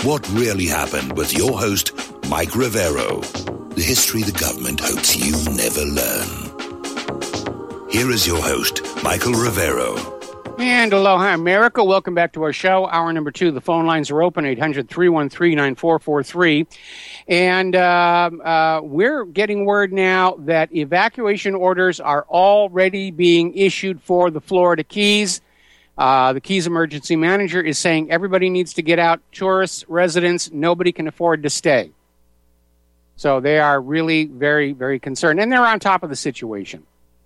what really happened with your host, Mike Rivero. The history the government hopes you never learn. Here is your host, Michael Rivero. And aloha, America. Welcome back to our show. Hour number 2. The phone lines are open, 800-313-9443. And we're getting word now that evacuation orders are already being issued for the Florida Keys. The Keys emergency manager is saying everybody needs to get out. Tourists, residents, nobody can afford to stay. So they are really very, very concerned. And they're on top of the situation.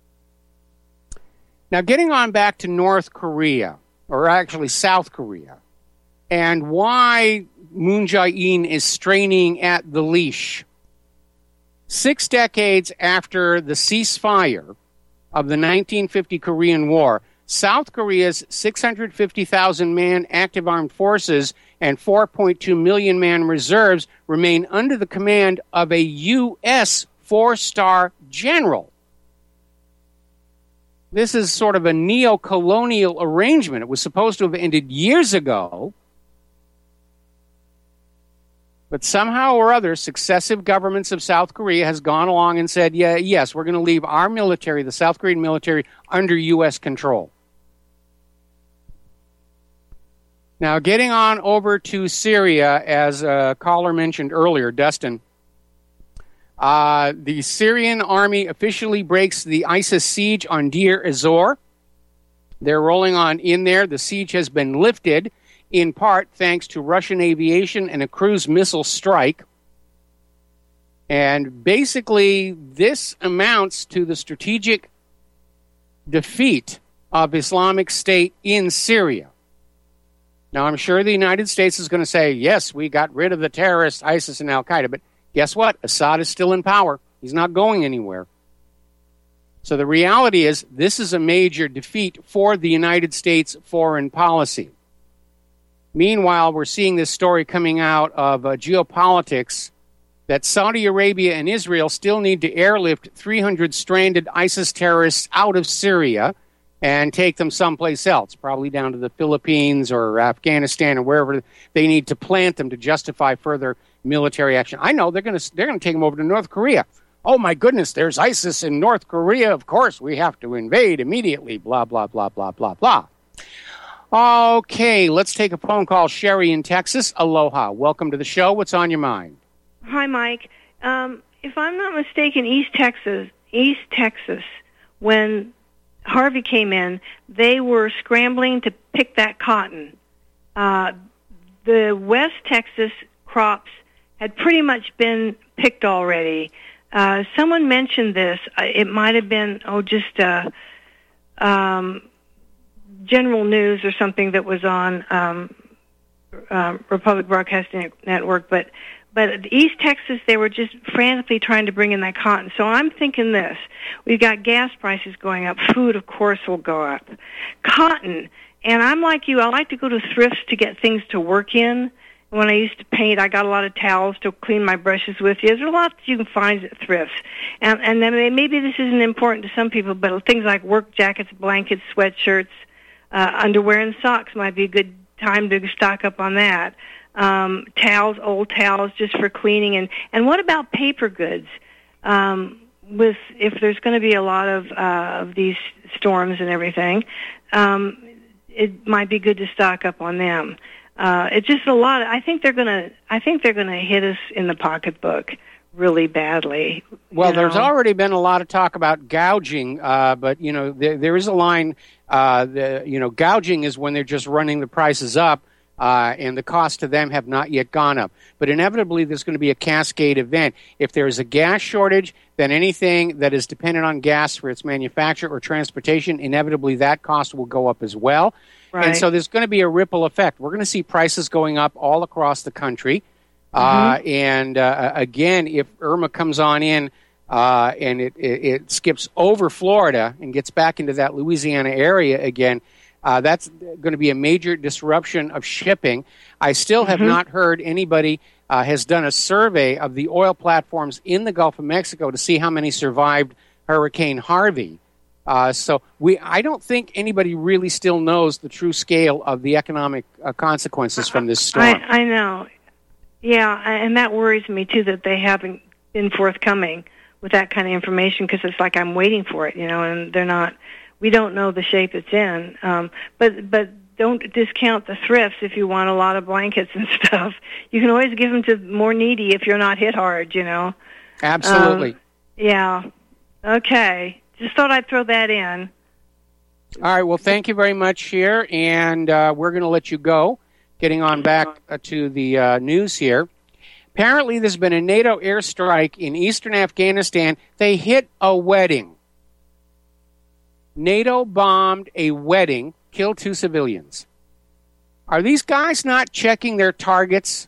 Now, getting on back to North Korea, or actually South Korea, and why Moon Jae-in is straining at the leash. 6 decades after the ceasefire of the 1950 Korean War, South Korea's 650,000-man active armed forces and 4.2 million-man reserves remain under the command of a U.S. 4-star general. This is sort of a neo-colonial arrangement. It was supposed to have ended years ago. But somehow or other, successive governments of South Korea has gone along and said, yes, we're going to leave our military, the South Korean military, under U.S. control. Now, getting on over to Syria, as a caller mentioned earlier, Dustin, the Syrian army officially breaks the ISIS siege on Deir ez-Zor. They're rolling on in there. The siege has been lifted, in part thanks to Russian aviation and a cruise missile strike. And basically, this amounts to the strategic defeat of Islamic State in Syria. Now, I'm sure the United States is going to say, yes, we got rid of the terrorists, ISIS and Al-Qaeda, but guess what? Assad is still in power. He's not going anywhere. So the reality is this is a major defeat for the United States foreign policy. Meanwhile, we're seeing this story coming out of geopolitics that Saudi Arabia and Israel still need to airlift 300 stranded ISIS terrorists out of Syria and take them someplace else, probably down to the Philippines or Afghanistan or wherever they need to plant them to justify further military action. I know they're going to take them over to North Korea. Oh, my goodness, there's ISIS in North Korea. Of course, we have to invade immediately, blah, blah, blah, blah, blah, blah. Okay, let's take a phone call. Sherry in Texas. Aloha. Welcome to the show. What's on your mind? Hi, Mike. If I'm not mistaken, East Texas, when Harvey came in, they were scrambling to pick that cotton. The West Texas crops had pretty much been picked already. Someone mentioned this. It might have been, just General News or something that was on Republic Broadcasting Network, but East Texas, they were just frantically trying to bring in that cotton. So I'm thinking this. We've got gas prices going up. Food, of course, will go up. Cotton. And I'm like you. I like to go to thrifts to get things to work in. When I used to paint, I got a lot of towels to clean my brushes with. There's a lot you can find at thrifts. And then maybe this isn't important to some people, but things like work jackets, blankets, sweatshirts, underwear, and socks might be a good time to stock up on that. Towels, old towels, just for cleaning. And what about paper goods? If there's going to be a lot of these storms and everything, it might be good to stock up on them. It's just a lot. I think they're gonna hit us in the pocketbook really badly. Well, there's already been a lot of talk about gouging, but there is a line. Gouging is when they're just running the prices up. And the cost to them have not yet gone up. But inevitably, there's going to be a cascade event. If there is a gas shortage, then anything that is dependent on gas for its manufacture or transportation, inevitably that cost will go up as well. Right. And so there's going to be a ripple effect. We're going to see prices going up all across the country. Mm-hmm. Again, if Irma comes on in and it skips over Florida and gets back into that Louisiana area again, that's going to be a major disruption of shipping. I still have not heard anybody has done a survey of the oil platforms in the Gulf of Mexico to see how many survived Hurricane Harvey. I don't think anybody really still knows the true scale of the economic consequences from this storm. I know. Yeah, and that worries me, too, that they haven't been forthcoming with that kind of information, because it's like I'm waiting for it, and they're not. We don't know the shape it's in. But don't discount the thrifts if you want a lot of blankets and stuff. You can always give them to more needy if you're not hit hard, Absolutely. Yeah. Okay. Just thought I'd throw that in. All right. Well, thank you very much here, and we're going to let you go. Getting on back to the news here. Apparently, there's been a NATO airstrike in eastern Afghanistan. They hit a wedding. NATO bombed a wedding, killed 2 civilians. Are these guys not checking their targets?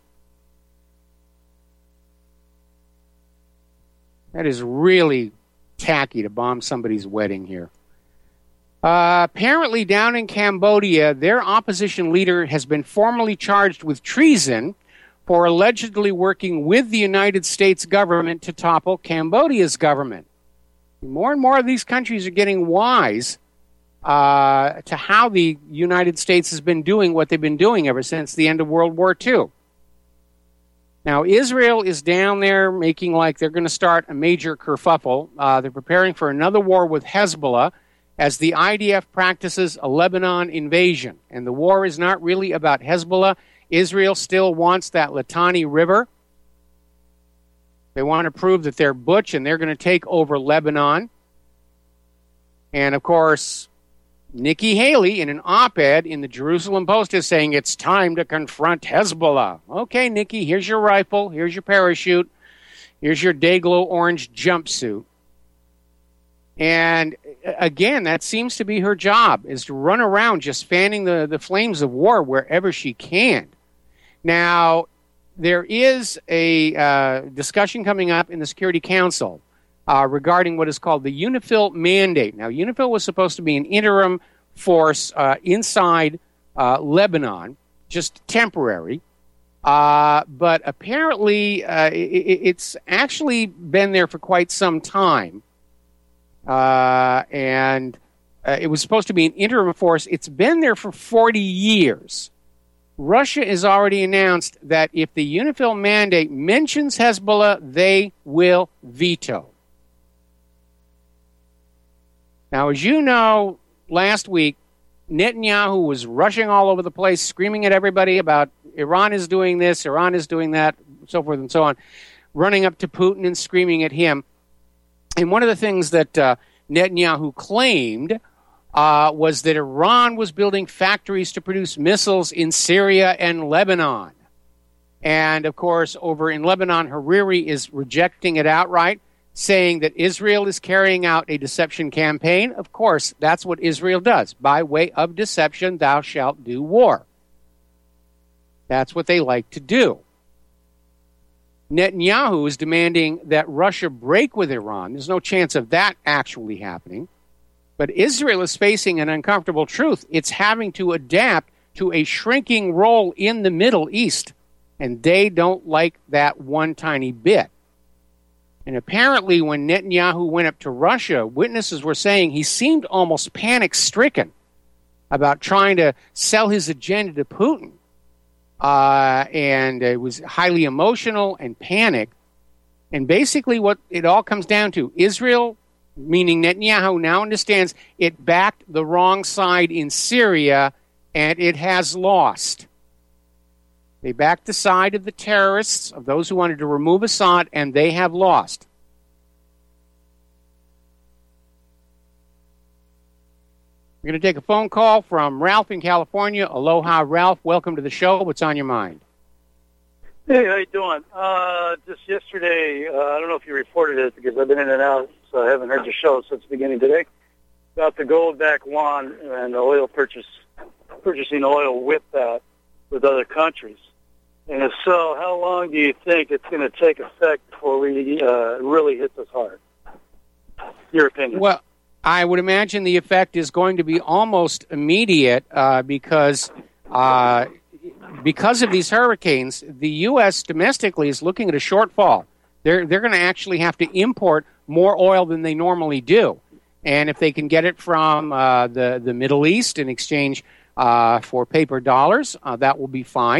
That is really tacky to bomb somebody's wedding here. Apparently, down in Cambodia, their opposition leader has been formally charged with treason for allegedly working with the United States government to topple Cambodia's government. More and more of these countries are getting wise to how the United States has been doing what they've been doing ever since the end of World War II. Now, Israel is down there making like they're going to start a major kerfuffle. They're preparing for another war with Hezbollah as the IDF practices a Lebanon invasion. And the war is not really about Hezbollah. Israel still wants that Litani River. They want to prove that they're butch and they're going to take over Lebanon. And, of course, Nikki Haley, in an op-ed in the Jerusalem Post, is saying it's time to confront Hezbollah. Okay, Nikki, here's your rifle, here's your parachute, here's your Dayglow orange jumpsuit. And, again, that seems to be her job, is to run around just fanning the flames of war wherever she can. Now, there is a discussion coming up in the Security Council regarding what is called the UNIFIL mandate. Now, UNIFIL was supposed to be an interim force inside Lebanon, just temporary. But apparently it's actually been there for quite some time. And it was supposed to be an interim force. It's been there for 40 years. Russia has already announced that if the UNIFIL mandate mentions Hezbollah, they will veto. Now, as you know, last week, Netanyahu was rushing all over the place, screaming at everybody about Iran is doing this, Iran is doing that, so forth and so on, running up to Putin and screaming at him. And one of the things that Netanyahu claimed was that Iran was building factories to produce missiles in Syria and Lebanon. And, of course, over in Lebanon, Hariri is rejecting it outright, saying that Israel is carrying out a deception campaign. Of course, that's what Israel does. By way of deception, thou shalt do war. That's what they like to do. Netanyahu is demanding that Russia break with Iran. There's no chance of that actually happening. But Israel is facing an uncomfortable truth. It's having to adapt to a shrinking role in the Middle East. And they don't like that one tiny bit. And apparently when Netanyahu went up to Russia, witnesses were saying he seemed almost panic-stricken about trying to sell his agenda to Putin. And it was highly emotional and panic. And basically what it all comes down to, Israel, meaning Netanyahu, now understands it backed the wrong side in Syria, and it has lost. They backed the side of the terrorists, of those who wanted to remove Assad, and they have lost. We're going to take a phone call from Ralph in California. Aloha, Ralph. Welcome to the show. What's on your mind? Hey, how you doing? Just yesterday, I don't know if you reported it because I've been in and out, so I haven't heard your show since the beginning today, about the gold-backed yuan and the oil purchasing oil with that with other countries. And if so, how long do you think it's going to take effect before we really hit this hard? Your opinion? Well, I would imagine the effect is going to be almost immediate because of these hurricanes. The U.S. domestically is looking at a shortfall. They're going to actually have to import more oil than they normally do. And if they can get it from the Middle East in exchange for paper dollars, that will be fine.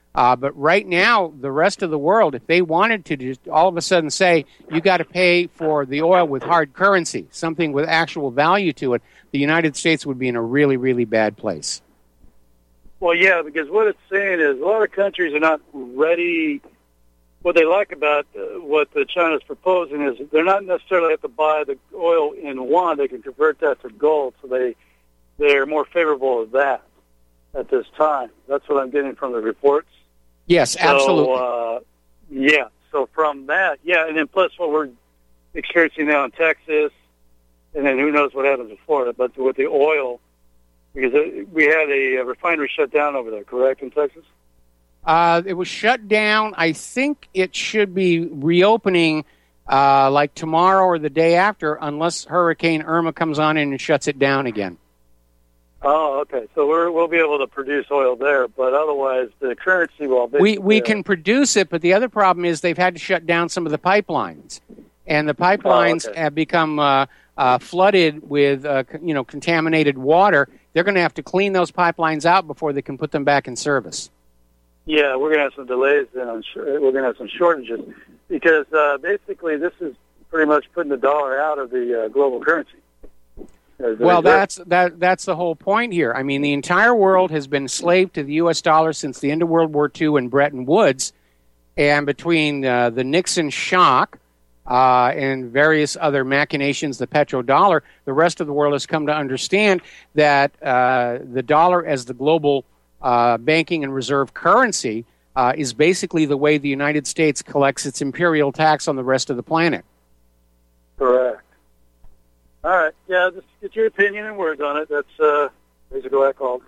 But right now, the rest of the world, if they wanted to just all of a sudden say, you got to pay for the oil with hard currency, something with actual value to it, the United States would be in a really, really bad place. Well, yeah, because what it's saying is a lot of countries are not ready. What they like about what China's proposing is they're not necessarily have to buy the oil in yuan. They can convert that to gold, so they're more favorable of that at this time. That's what I'm getting from the reports. Yes, absolutely. So, so from that, and then plus what we're experiencing now in Texas, and then who knows what happens in Florida, but with the oil, because we had a refinery shut down over there, correct, in Texas? It was shut down. I think it should be reopening like tomorrow or the day after, unless Hurricane Irma comes on and shuts it down again. Oh, okay. So we'll be able to produce oil there, but otherwise the currency will be... We can produce it, but the other problem is they've had to shut down some of the pipelines. And the pipelines have become flooded with contaminated water. They're going to have to clean those pipelines out before they can put them back in service. Yeah, we're going to have some delays then. We're going to have some shortages because basically this is pretty much putting the dollar out of the global currency. Well, that's the whole point here. I mean, the entire world has been slave to the U.S. dollar since the end of World War II and Bretton Woods, and between the Nixon shock and various other machinations, the petrodollar, the rest of the world has come to understand that the dollar as the global banking and reserve currency is basically the way the United States collects its imperial tax on the rest of the planet. Correct. All right. Yeah, just get your opinion and words on it. That's basically what I called.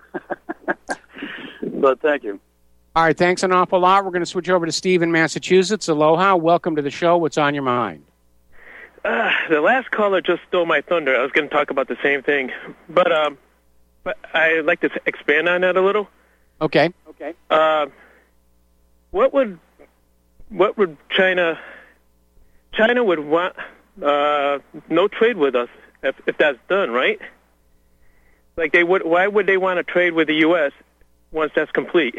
But thank you. All right. Thanks an awful lot. We're going to switch over to Steve in Massachusetts. Aloha. Welcome to the show. What's on your mind? The last caller just stole my thunder. I was going to talk about the same thing. But I'd like to expand on that a little. Okay. What would China would want no trade with us if that's done, right? Like why would they want to trade with the U.S. once that's complete?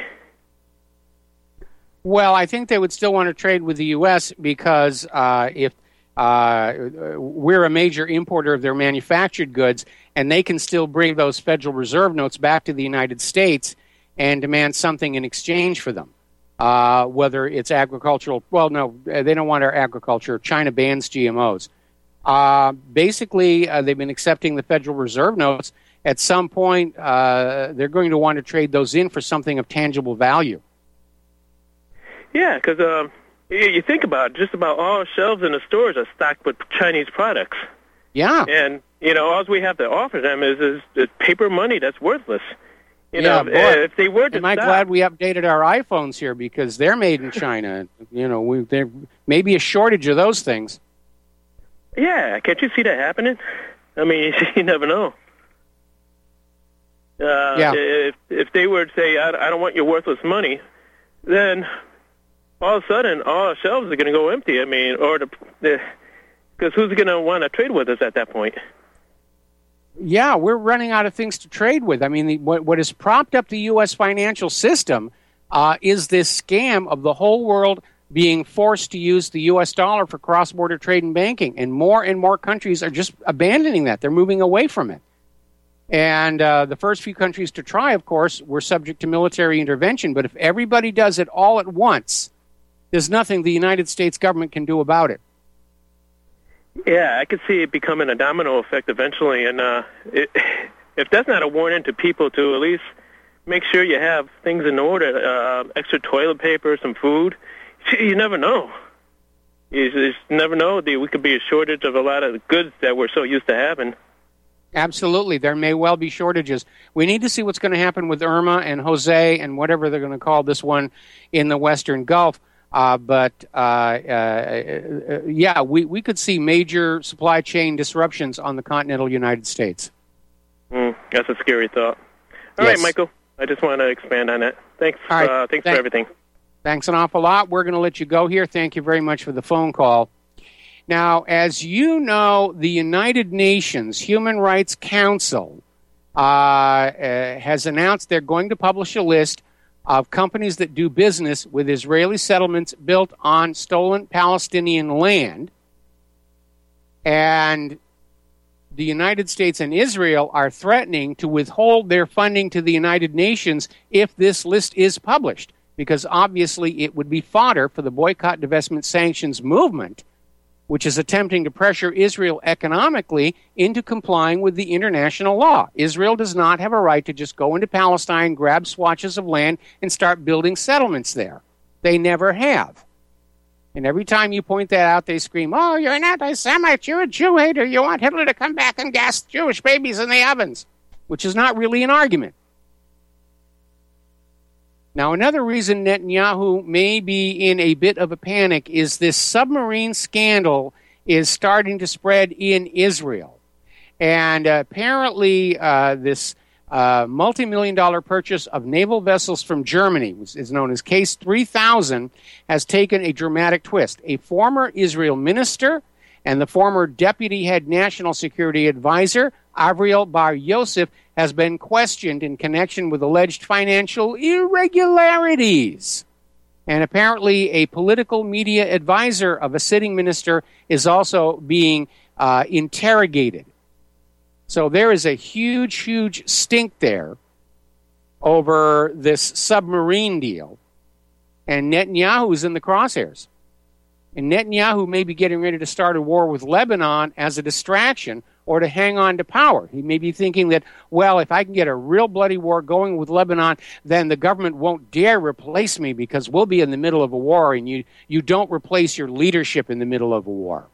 Well, I think they would still want to trade with the U.S. because if we're a major importer of their manufactured goods, and they can still bring those Federal Reserve notes back to the United States and demand something in exchange for them. Whether it's agricultural, well, no, they don't want our agriculture. China bans GMOs. Basically, they've been accepting the Federal Reserve notes. At some point, they're going to want to trade those in for something of tangible value. Yeah, because you think about it, just about all shelves in the stores are stocked with Chinese products. Yeah. And, all we have to offer them is paper money that's worthless. If they were to am I glad we updated our iPhones here because they're made in China. There may be a shortage of those things. Yeah, can't you see that happening? I mean, you never know. If they were to say, I don't want your worthless money, then all of a sudden all our shelves are going to go empty. I mean, because who's going to want to trade with us at that point? Yeah, we're running out of things to trade with. I mean, what has propped up the U.S. financial system is this scam of the whole world being forced to use the U.S. dollar for cross-border trade and banking. And more countries are just abandoning that. They're moving away from it. And the first few countries to try, of course, were subject to military intervention. But if everybody does it all at once, there's nothing the United States government can do about it. Yeah, I could see it becoming a domino effect eventually, and if that's not a warning to people to at least make sure you have things in order, extra toilet paper, some food, you never know. You just never know. We could be a shortage of a lot of goods that we're so used to having. Absolutely. There may well be shortages. We need to see what's going to happen with Irma and Jose and whatever they're going to call this one in the Western Gulf. But we could see major supply chain disruptions on the continental United States. That's a scary thought. All right, Michael, I just want to expand on that. Thanks. Right. Thanks for everything. Thanks an awful lot. We're going to let you go here. Thank you very much for the phone call. Now, as you know, the United Nations Human Rights Council has announced they're going to publish a list of companies that do business with Israeli settlements built on stolen Palestinian land. And the United States and Israel are threatening to withhold their funding to the United Nations if this list is published, because obviously it would be fodder for the boycott, divestment, sanctions movement, which is attempting to pressure Israel economically into complying with the international law. Israel does not have a right to just go into Palestine, grab swatches of land, and start building settlements there. They never have. And every time you point that out, they scream, oh, you're an anti-Semite, you're a Jew hater, you want Hitler to come back and gas Jewish babies in the ovens, which is not really an argument. Now, another reason Netanyahu may be in a bit of a panic is this submarine scandal is starting to spread in Israel. And apparently this multi-million-dollar purchase of naval vessels from Germany, which is known as Case 3000, has taken a dramatic twist. A former Israel minister and the former deputy head national security advisor, Avriel Bar Yosef, has been questioned in connection with alleged financial irregularities. And apparently a political media advisor of a sitting minister is also being interrogated. So there is a huge, huge stink there over this submarine deal. And Netanyahu is in the crosshairs. And Netanyahu may be getting ready to start a war with Lebanon as a distraction or to hang on to power. He may be thinking that, well, if I can get a real bloody war going with Lebanon, then the government won't dare replace me because we'll be in the middle of a war, and you don't replace your leadership in the middle of a war.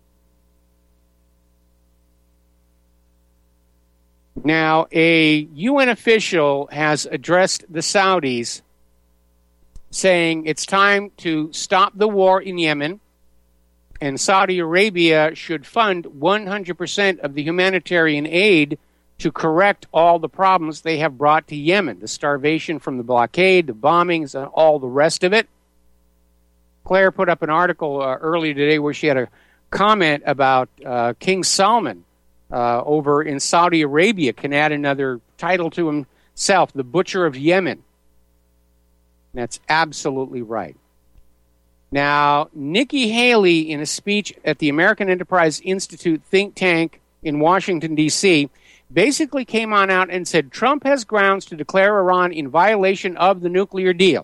Now, a UN official has addressed the Saudis saying it's time to stop the war in Yemen, and Saudi Arabia should fund 100% of the humanitarian aid to correct all the problems they have brought to Yemen, the starvation from the blockade, the bombings, and all the rest of it. Claire put up an article earlier today where she had a comment about King Salman over in Saudi Arabia can add another title to himself, the Butcher of Yemen. That's absolutely right. Now, Nikki Haley, in a speech at the American Enterprise Institute think tank in Washington, D.C., basically came on out and said Trump has grounds to declare Iran in violation of the nuclear deal.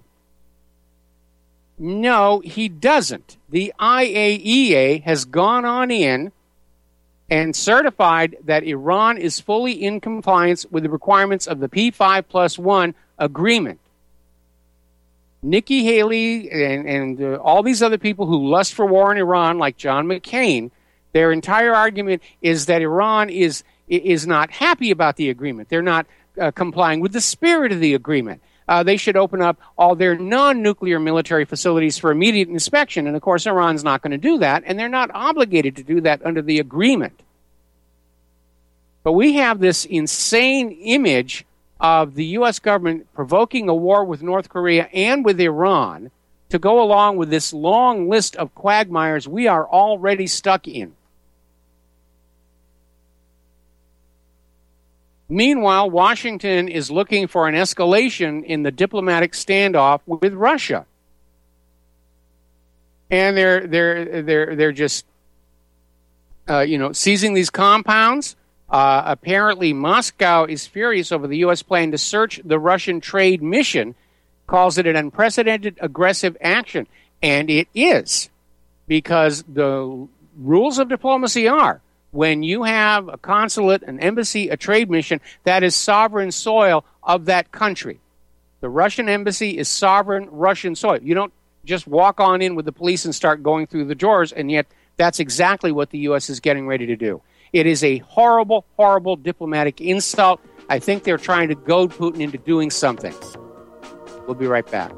No, he doesn't. The IAEA has gone on in and certified that Iran is fully in compliance with the requirements of the P5+1 agreement. Nikki Haley and all these other people who lust for war in Iran, like John McCain, their entire argument is that Iran is not happy about the agreement. They're not complying with the spirit of the agreement. They should open up all their non-nuclear military facilities for immediate inspection. And, of course, Iran's not going to do that, and they're not obligated to do that under the agreement. But we have this insane image of the U.S. government provoking a war with North Korea and with Iran to go along with this long list of quagmires we are already stuck in. Meanwhile, Washington is looking for an escalation in the diplomatic standoff with Russia. And they're just seizing these compounds. Apparently, Moscow is furious over the U.S. plan to search the Russian trade mission, calls it an unprecedented aggressive action. And it is, because the rules of diplomacy are, when you have a consulate, an embassy, a trade mission, that is sovereign soil of that country. The Russian embassy is sovereign Russian soil. You don't just walk on in with the police and start going through the doors, and yet that's exactly what the U.S. is getting ready to do. It is a horrible, horrible diplomatic insult. I think they're trying to goad Putin into doing something. We'll be right back.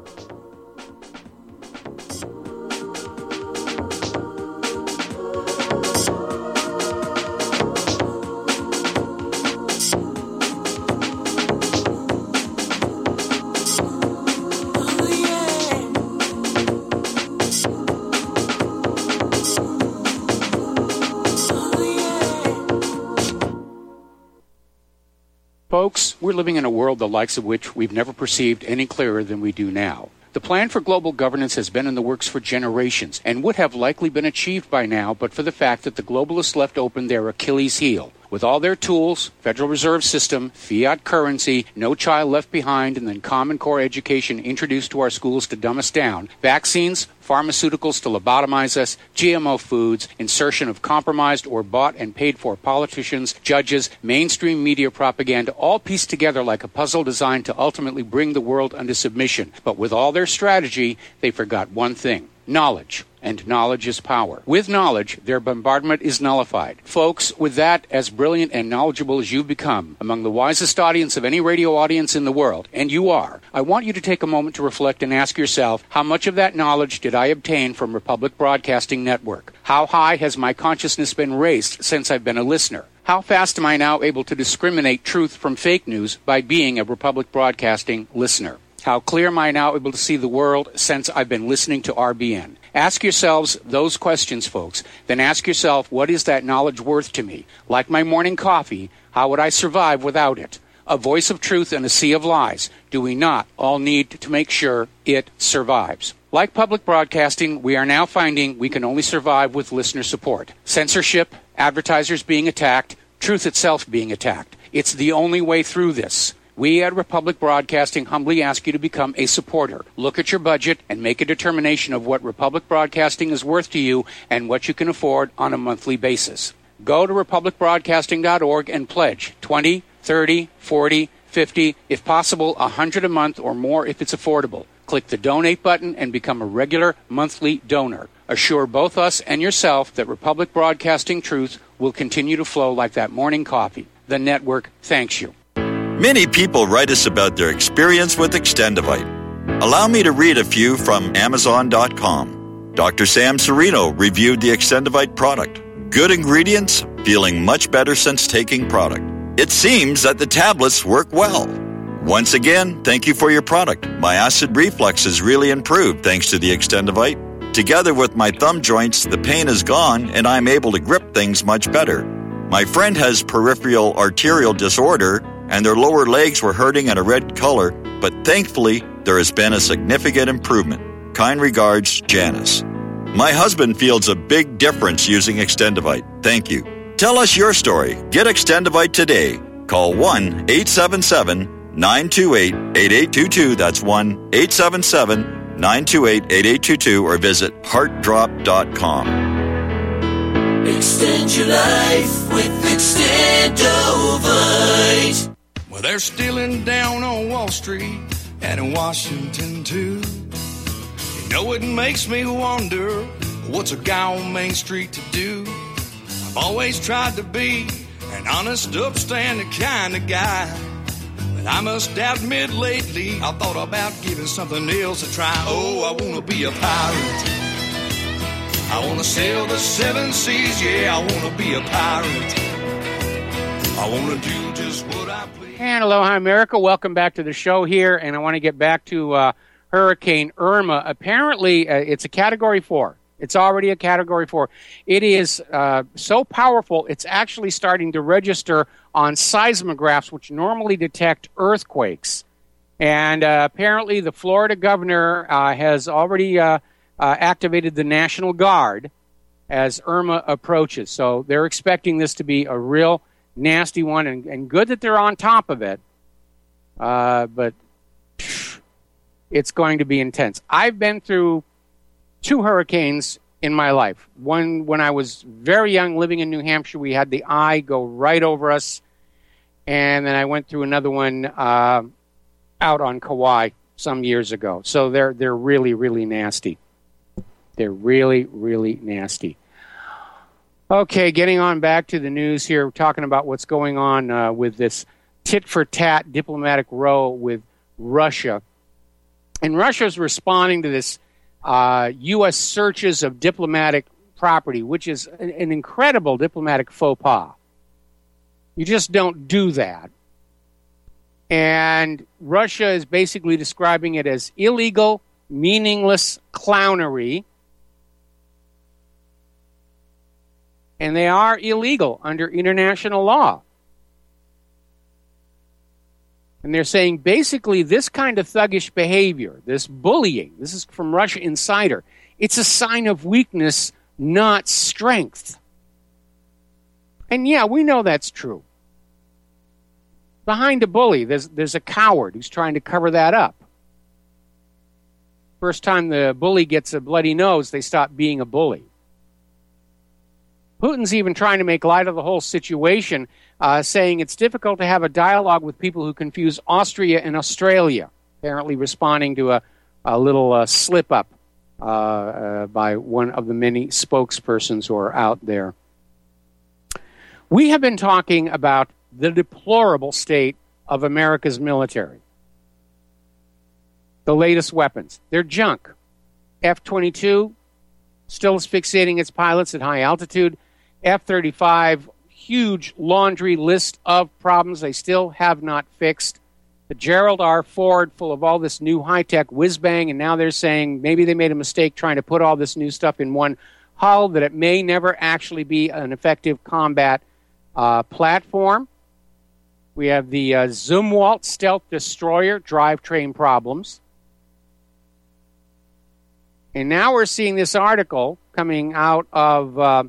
Folks, we're living in a world the likes of which we've never perceived any clearer than we do now. The plan for global governance has been in the works for generations and would have likely been achieved by now but for the fact that the globalists left open their Achilles heel. With all their tools, Federal Reserve System, fiat currency, no child left behind, and then Common Core education introduced to our schools to dumb us down, vaccines, pharmaceuticals to lobotomize us, GMO foods, insertion of compromised or bought and paid for politicians, judges, mainstream media propaganda, all pieced together like a puzzle designed to ultimately bring the world under submission. But with all their strategy, they forgot one thing: knowledge. And knowledge is power. With knowledge, their bombardment is nullified. Folks, with that, as brilliant and knowledgeable as you've become, among the wisest audience of any radio audience in the world, and you are, I want you to take a moment to reflect and ask yourself, how much of that knowledge did I obtain from Republic Broadcasting Network? How high has my consciousness been raised since I've been a listener? How fast am I now able to discriminate truth from fake news by being a Republic Broadcasting listener? How clear am I now able to see the world since I've been listening to RBN? Ask yourselves those questions, folks. Then ask yourself, what is that knowledge worth to me? Like my morning coffee, how would I survive without it? A voice of truth in a sea of lies. Do we not all need to make sure it survives? Like public broadcasting, we are now finding we can only survive with listener support. Censorship, advertisers being attacked, truth itself being attacked. It's the only way through this. We at Republic Broadcasting humbly ask you to become a supporter. Look at your budget and make a determination of what Republic Broadcasting is worth to you and what you can afford on a monthly basis. Go to republicbroadcasting.org and pledge $20, $30, $40, $50, if possible, $100 a month or more if it's affordable. Click the donate button and become a regular monthly donor. Assure both us and yourself that Republic Broadcasting truth will continue to flow like that morning coffee. The network thanks you. Many people write us about their experience with Extendivite. Allow me to read a few from Amazon.com. Dr. Sam Serino reviewed the Extendivite product. Good ingredients, feeling much better since taking product. It seems that the tablets work well. Once again, thank you for your product. My acid reflux has really improved thanks to the Extendivite. Together with my thumb joints, the pain is gone and I'm able to grip things much better. My friend has peripheral arterial disorder and their lower legs were hurting in a red color, but thankfully, there has been a significant improvement. Kind regards, Janice. My husband feels a big difference using Extendivite. Thank you. Tell us your story. Get Extendivite today. Call 1-877-928-8822. That's 1-877-928-8822 or visit heartdrop.com. Extend your life with Extendovite. Well, they're stealing down on Wall Street and in Washington, too. You know, it makes me wonder, what's a guy on Main Street to do? I've always tried to be an honest, upstanding kind of guy. But I must admit lately, I thought about giving something else a try. Oh, I want to be a pirate. I want to sail the seven seas, yeah, I want to be a pirate. I want to do just what I please. And aloha, America. Welcome back to the show here, and I want to get back to Hurricane Irma. Apparently, it's a Category 4. It's already a Category 4. It is so powerful, it's actually starting to register on seismographs, which normally detect earthquakes. And apparently, the Florida governor has already activated the National Guard as Irma approaches. So they're expecting this to be a real nasty one, and good that they're on top of it. But it's going to be intense. I've been through 2 hurricanes in my life. One when I was very young, living in New Hampshire. We had the eye go right over us. And then I went through another one out on Kauai some years ago. So they're really, really nasty. They're really, really nasty. Okay, getting on back to the news here. We're talking about what's going on with this tit-for-tat diplomatic row with Russia. And Russia's responding to this U.S. searches of diplomatic property, which is an incredible diplomatic faux pas. You just don't do that. And Russia is basically describing it as illegal, meaningless clownery. And they are illegal under international law. And they're saying basically this kind of thuggish behavior, this bullying, this is from Russia Insider, it's a sign of weakness, not strength. And yeah, we know that's true. Behind a bully, there's a coward who's trying to cover that up. First time the bully gets a bloody nose, they stop being a bully. Putin's even trying to make light of the whole situation, saying it's difficult to have a dialogue with people who confuse Austria and Australia, apparently responding to a little slip-up by one of the many spokespersons who are out there. We have been talking about the deplorable state of America's military. The latest weapons. They're junk. F-22 still is fixating its pilots at high altitude. F-35, huge laundry list of problems they still have not fixed. The Gerald R. Ford, full of all this new high-tech whiz-bang, and now they're saying maybe they made a mistake trying to put all this new stuff in one hull, that it may never actually be an effective combat platform. We have the Zumwalt stealth destroyer drivetrain problems. And now we're seeing this article coming out of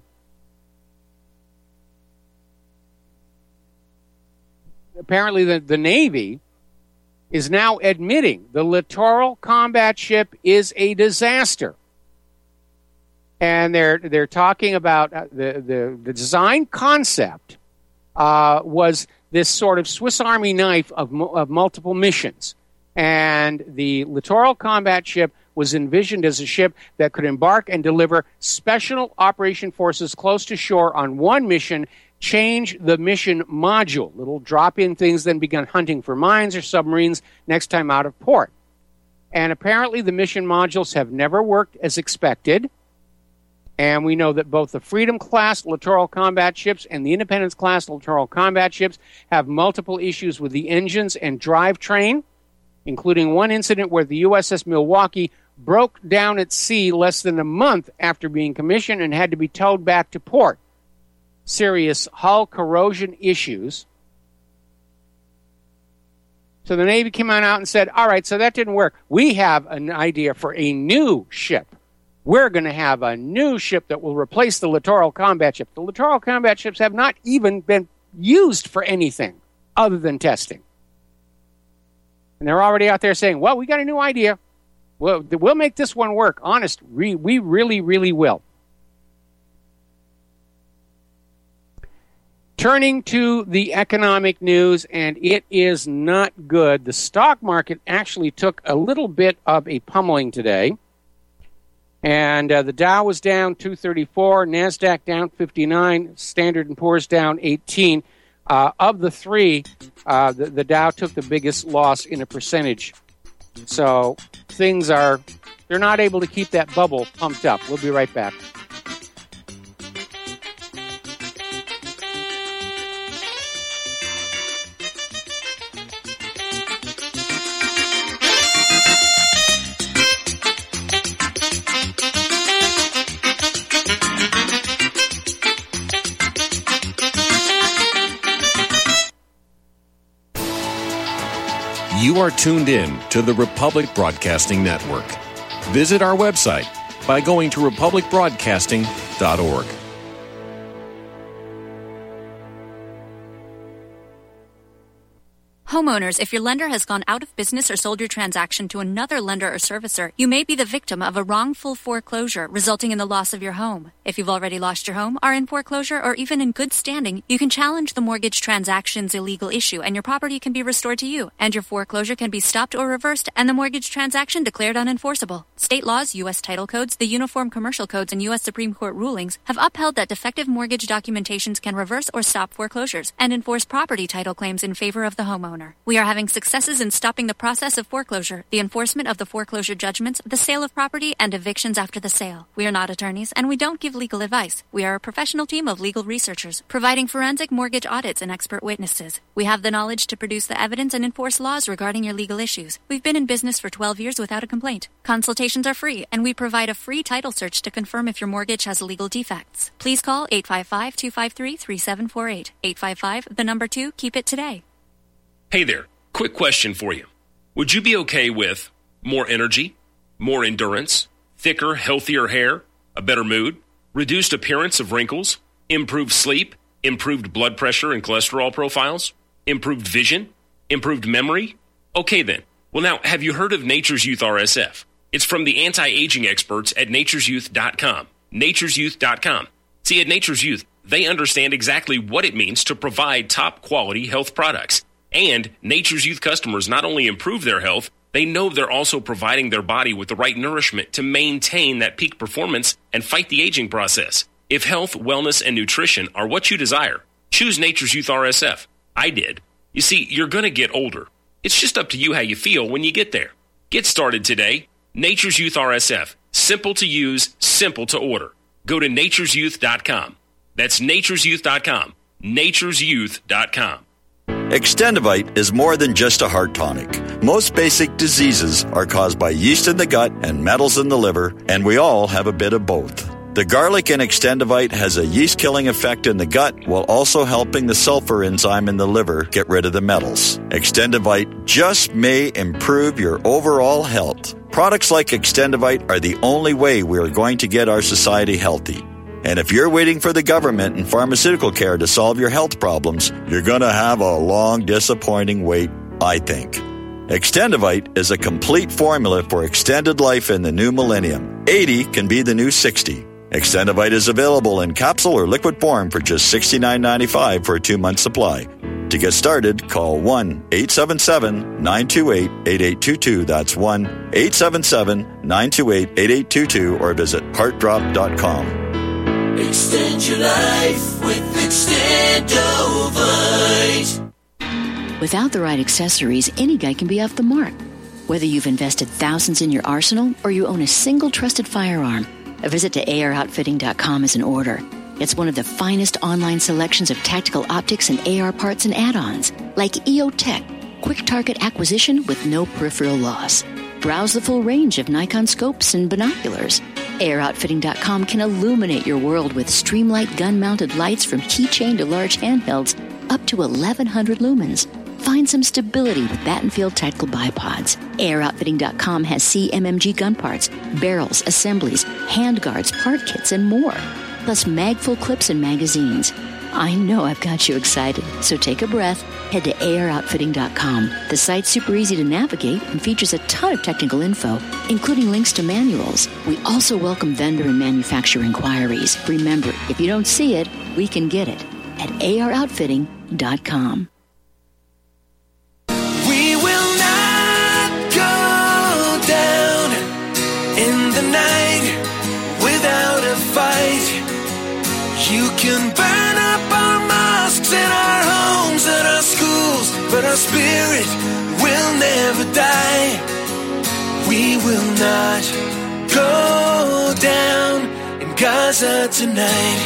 apparently the Navy is now admitting the Littoral Combat Ship is a disaster. And they're talking about the design concept was this sort of Swiss Army knife of multiple missions. And the Littoral Combat Ship was envisioned as a ship that could embark and deliver special operation forces close to shore on one mission, change the mission module. Little drop-in things, then begun hunting for mines or submarines next time out of port. And apparently the mission modules have never worked as expected. And we know that both the Freedom-class Littoral Combat Ships and the Independence-class Littoral Combat Ships have multiple issues with the engines and drivetrain, including one incident where the USS Milwaukee broke down at sea less than a month after being commissioned and had to be towed back to port. Serious hull corrosion issues. So the Navy came on out and said, all right, so that didn't work. We have an idea for a new ship. We're going to have a new ship that will replace the Littoral Combat Ship. The Littoral Combat Ships have not even been used for anything other than testing. And they're already out there saying, well, we got a new idea. We'll make this one work. Honest, we really, really will. Turning to the economic news, and it is not good. The stock market actually took a little bit of a pummeling today. And the Dow was down 234, NASDAQ down 59, Standard & Poor's down 18. Of the three, the Dow took the biggest loss in a percentage. So they're not able to keep that bubble pumped up. We'll be right back. You are tuned in to the Republic Broadcasting Network. Visit our website by going to republicbroadcasting.org. Homeowners, if your lender has gone out of business or sold your transaction to another lender or servicer, you may be the victim of a wrongful foreclosure resulting in the loss of your home. If you've already lost your home, are in foreclosure, or even in good standing, you can challenge the mortgage transaction's illegal issue and your property can be restored to you, and your foreclosure can be stopped or reversed and the mortgage transaction declared unenforceable. State laws, U.S. title codes, the Uniform Commercial Codes, and U.S. Supreme Court rulings have upheld that defective mortgage documentations can reverse or stop foreclosures and enforce property title claims in favor of the homeowner. We are having successes in stopping the process of foreclosure, the enforcement of the foreclosure judgments, the sale of property, and evictions after the sale. We are not attorneys, and we don't give legal advice. We are a professional team of legal researchers, providing forensic mortgage audits and expert witnesses. We have the knowledge to produce the evidence and enforce laws regarding your legal issues. We've been in business for 12 years without a complaint. Consultations are free, and we provide a free title search to confirm if your mortgage has legal defects. Please call 855-253-3748. 855, the number 2, keep it today. Hey there. Quick question for you. Would you be okay with more energy, more endurance, thicker, healthier hair, a better mood, reduced appearance of wrinkles, improved sleep, improved blood pressure and cholesterol profiles, improved vision, improved memory? Okay then. Well now, have you heard of Nature's Youth RSF? It's from the anti-aging experts at nature'syouth.com. nature'syouth.com. See, at Nature's Youth, they understand exactly what it means to provide top-quality health products. And Nature's Youth customers not only improve their health, they know they're also providing their body with the right nourishment to maintain that peak performance and fight the aging process. If health, wellness, and nutrition are what you desire, choose Nature's Youth RSF. I did. You see, you're going to get older. It's just up to you how you feel when you get there. Get started today. Nature's Youth RSF. Simple to use, simple to order. Go to nature'syouth.com. That's nature'syouth.com. nature'syouth.com. Extendivite is more than just a heart tonic. Most basic diseases are caused by yeast in the gut and metals in the liver, and we all have a bit of both. The garlic in Extendivite has a yeast-killing effect in the gut while also helping the sulfur enzyme in the liver get rid of the metals. Extendivite just may improve your overall health. Products like Extendivite are the only way we are going to get our society healthy. And if you're waiting for the government and pharmaceutical care to solve your health problems, you're going to have a long, disappointing wait, I think. Extendivite is a complete formula for extended life in the new millennium. 80 can be the new 60. Extendivite is available in capsule or liquid form for just $69.95 for a 2-month supply. To get started, call 1-877-928-8822. That's 1-877-928-8822 or visit heartdrop.com. Extend your life with Extendovite. Without the right accessories, any guy can be off the mark. Whether you've invested thousands in your arsenal or you own a single trusted firearm, a visit to AROutfitting.com is in order. It's one of the finest online selections of tactical optics and AR parts and add-ons, like EOTech, quick target acquisition with no peripheral loss. Browse the full range of Nikon scopes and binoculars. AROutfitting.com can illuminate your world with Streamlight gun-mounted lights from keychain to large handhelds up to 1,100 lumens. Find some stability with Battenfield Tactical Bipods. AROutfitting.com has CMMG gun parts, barrels, assemblies, handguards, part kits, and more. Plus mag-full clips and magazines. I know I've got you excited, so take a breath. Head to AROutfitting.com. The site's super easy to navigate and features a ton of technical info, including links to manuals. We also welcome vendor and manufacturer inquiries. Remember, if you don't see it, we can get it at AROutfitting.com. We will not go down in the night without a fight. You can burn up our mosques and our homes and our schools, but our spirit will never die. We will not go down in Gaza tonight.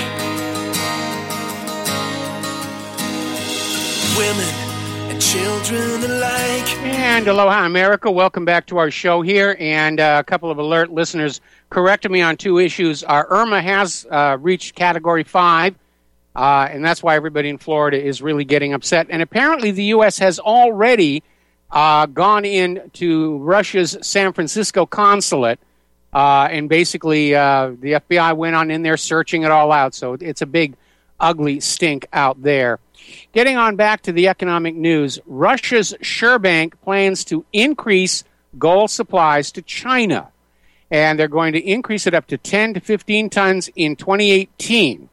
Women and children alike. And aloha, America. Welcome back to our show here. And a couple of alert listeners corrected me on two issues. Irma has reached Category 5, and that's why everybody in Florida is really getting upset. And apparently the U.S. has already gone into Russia's San Francisco consulate, and basically the FBI went on in there searching it all out. So it's a big, ugly stink out there. Getting on back to the economic news, Russia's Sberbank plans to increase gold supplies to China, and they're going to increase it up to 10 to 15 tons in 2018.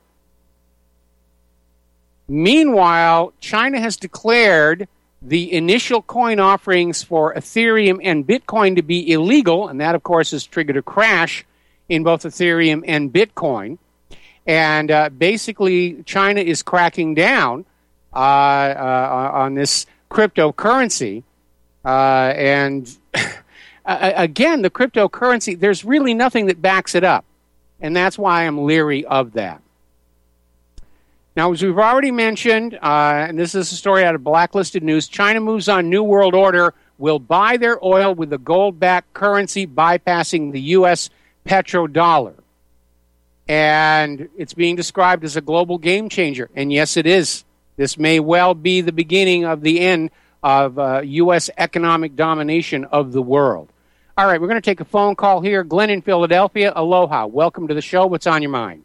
Meanwhile, China has declared the initial coin offerings for Ethereum and Bitcoin to be illegal, and that, of course, has triggered a crash in both Ethereum and Bitcoin. And basically, China is cracking down on this cryptocurrency. And again, the cryptocurrency, there's really nothing that backs it up. And that's why I'm leery of that. Now, as we've already mentioned, and this is a story out of Blacklisted News, China moves on New World Order, will buy their oil with a gold-backed currency, bypassing the U.S. petrodollar. And it's being described as a global game changer. And yes, it is. This may well be the beginning of the end of U.S. economic domination of the world. All right, we're going to take a phone call here. Glenn in Philadelphia. Aloha. Welcome to the show. What's on your mind?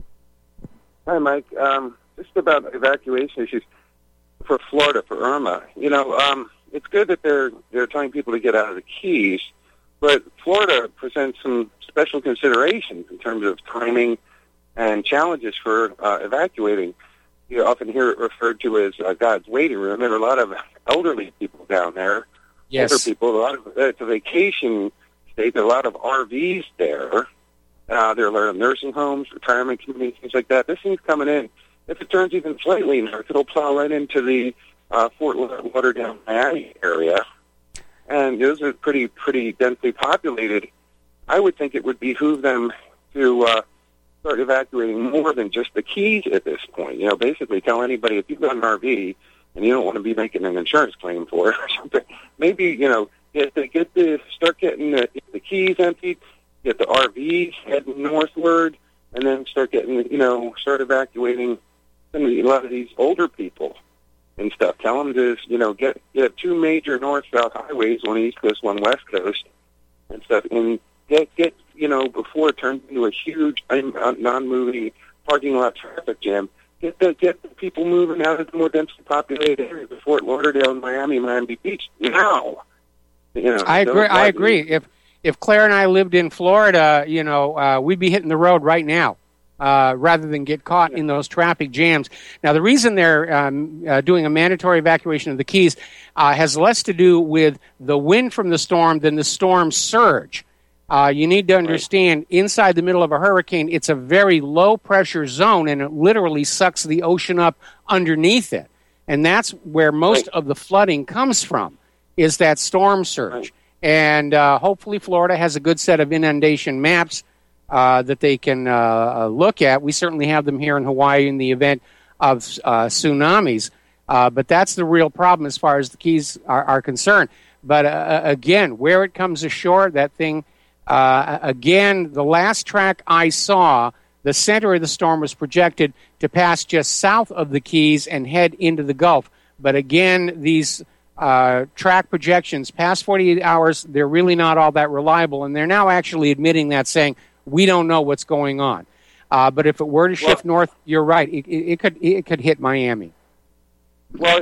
Hi, Mike. Just about evacuation issues for Florida, for Irma. You know, it's good that they're telling people to get out of the Keys, but Florida presents some special considerations in terms of timing and challenges for evacuating. You often hear it referred to as God's waiting room. There are a lot of elderly people down there. Yes. Older people. It's a vacation state. There are a lot of RVs there. There are a lot of nursing homes, retirement communities, things like that. This thing's coming in. If it turns even slightly north, it'll plow right into the Fort Lauderdale, Miami area. And those are pretty densely populated. I would think it would behoove them to start evacuating more than just the Keys at this point. You know, basically tell anybody, if you've got an RV and you don't want to be making an insurance claim for it or something, maybe, you know, start getting the Keys emptied, get the RVs heading northward, and then start evacuating a lot of these older people and stuff. Tell them to, you know, get two major north-south highways, one East Coast, one West Coast, and stuff, and get you know, before it turns into a huge non-moving parking lot traffic jam. Get the people moving out of the more densely populated areas of Fort Lauderdale and Miami Beach now. You know, I agree. If Claire and I lived in Florida, you know, we'd be hitting the road right now, rather than get caught in those traffic jams. Now, the reason they're doing a mandatory evacuation of the Keys has less to do with the wind from the storm than the storm surge. You need to understand, inside the middle of a hurricane, it's a very low-pressure zone, and it literally sucks the ocean up underneath it. And that's where most of the flooding comes from, is that storm surge. And hopefully Florida has a good set of inundation maps that they can look at. We certainly have them here in Hawaii in the event of tsunamis. But that's the real problem as far as the Keys are concerned. But again, where it comes ashore, that thing... again, the last track I saw, the center of the storm was projected to pass just south of the Keys and head into the Gulf. But again, these track projections past 48 hours, they're really not all that reliable. And they're now actually admitting that, saying, we don't know what's going on. But if it were to shift north, you're right, it could hit Miami. Well,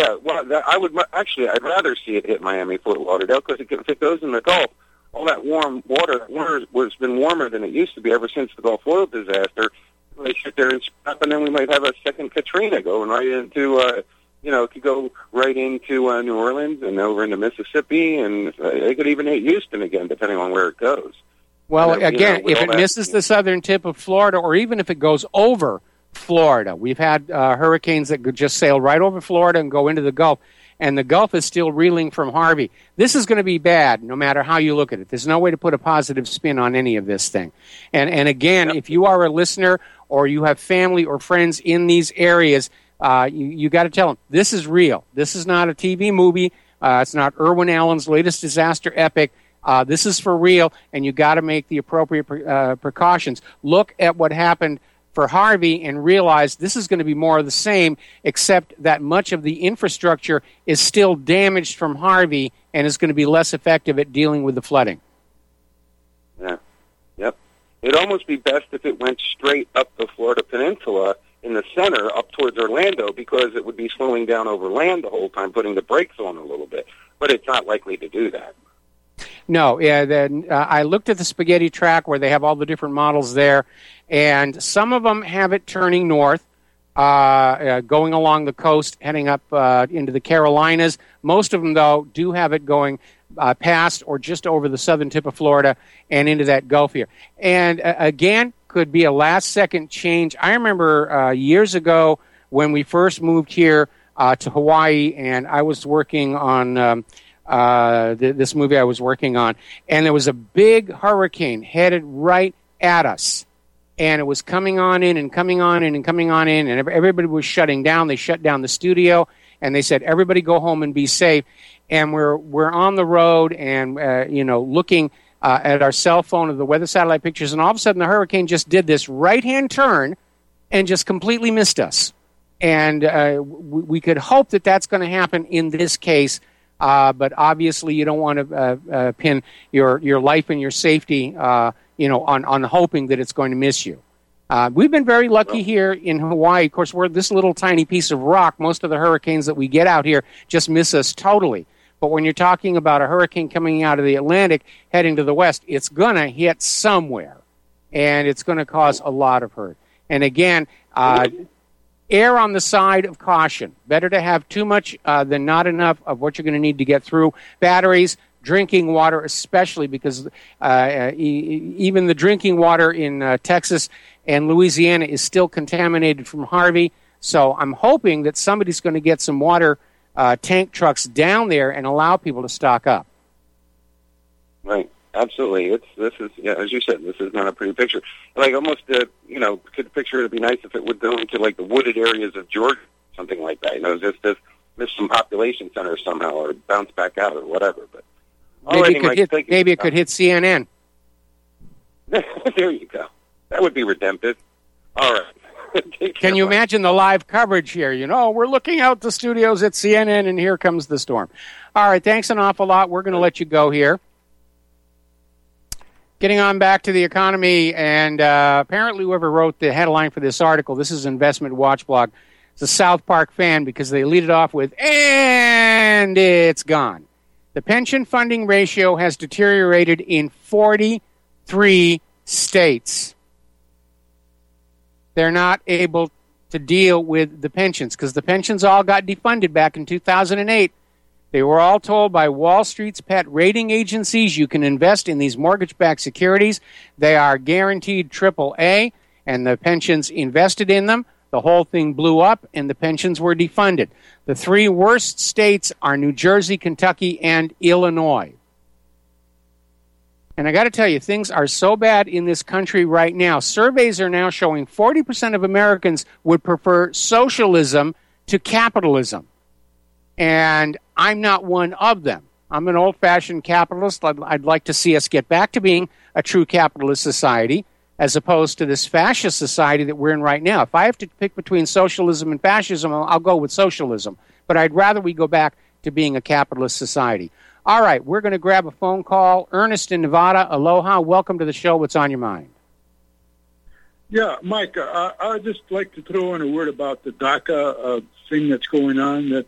I'd rather see it hit Miami, Fort Lauderdale, because if it goes in the Gulf, all that warm water has been warmer than it used to be ever since the Gulf oil disaster. They sit there and stop, and then we might have a second Katrina going right into, it could go right into New Orleans and over into Mississippi, and they could even hit Houston again, depending on where it goes. Well, again, if it misses the southern tip of Florida, or even if it goes over Florida, we've had hurricanes that could just sail right over Florida and go into the Gulf. And the Gulf is still reeling from Harvey. This is going to be bad no matter how you look at it. There's no way to put a positive spin on any of this thing. And again, if you are a listener or you have family or friends in these areas, you got to tell them, this is real. This is not a TV movie. It's not Irwin Allen's latest disaster epic. This is for real, and you got to make the appropriate precautions. Look at what happened for Harvey and realize this is going to be more of the same, except that much of the infrastructure is still damaged from Harvey and is going to be less effective at dealing with the flooding. Yeah. Yep. It'd almost be best if it went straight up the Florida Peninsula in the center up towards Orlando, because it would be slowing down over land the whole time, putting the brakes on a little bit. But it's not likely to do that. No, I looked at the spaghetti track where they have all the different models there, and some of them have it turning north, going along the coast, heading up into the Carolinas. Most of them, though, do have it going past or just over the southern tip of Florida and into that Gulf here. And again, could be a last-second change. I remember years ago when we first moved here to Hawaii, and I was working on... this movie I was working on, and there was a big hurricane headed right at us, and it was coming on in and coming on in and coming on in, and everybody was shutting down. They shut down the studio, and they said, everybody go home and be safe. And we're on the road and looking at our cell phone of the weather satellite pictures, and all of a sudden the hurricane just did this right-hand turn and just completely missed us. And we could hope that that's going to happen in this case, but obviously you don't want to pin your life and your safety, on hoping that it's going to miss you. We've been very lucky here in Hawaii. Of course, we're this little tiny piece of rock. Most of the hurricanes that we get out here just miss us totally. But when you're talking about a hurricane coming out of the Atlantic heading to the west, it's going to hit somewhere, and it's going to cause a lot of hurt. And again, err on the side of caution. Better to have too much than not enough of what you're going to need to get through. Batteries, drinking water especially, because even the drinking water in Texas and Louisiana is still contaminated from Harvey. So I'm hoping that somebody's going to get some water tank trucks down there and allow people to stock up. Right, absolutely. This is as you said, this is not a pretty picture. Like almost, could picture it'd be nice if it would go into like the wooded areas of Georgia, something like that. Just miss some population centers somehow, or bounce back out, or whatever. But maybe it could hit CNN. There you go. That would be redemptive. All right. Can you imagine the live coverage here? We're looking out the studios at CNN, and here comes the storm. All right, thanks an awful lot. We're going to let you go here. Getting on back to the economy, and apparently whoever wrote the headline for this article, this is Investment Watch Blog, is a South Park fan because they lead it off with, and it's gone. The pension funding ratio has deteriorated in 43 states. They're not able to deal with the pensions because the pensions all got defunded back in 2008. They were all told by Wall Street's pet rating agencies, you can invest in these mortgage-backed securities. They are guaranteed AAA, and the pensions invested in them. The whole thing blew up, and the pensions were defunded. The three worst states are New Jersey, Kentucky, and Illinois. And I got to tell you, things are so bad in this country right now. Surveys are now showing 40% of Americans would prefer socialism to capitalism. And I'm not one of them. I'm an old-fashioned capitalist. I'd like to see us get back to being a true capitalist society as opposed to this fascist society that we're in right now. If I have to pick between socialism and fascism, I'll go with socialism. But I'd rather we go back to being a capitalist society. All right, we're going to grab a phone call. Ernest in Nevada, aloha. Welcome to the show. What's on your mind? Yeah, Mike, I'd just like to throw in a word about the DACA thing that's going on, that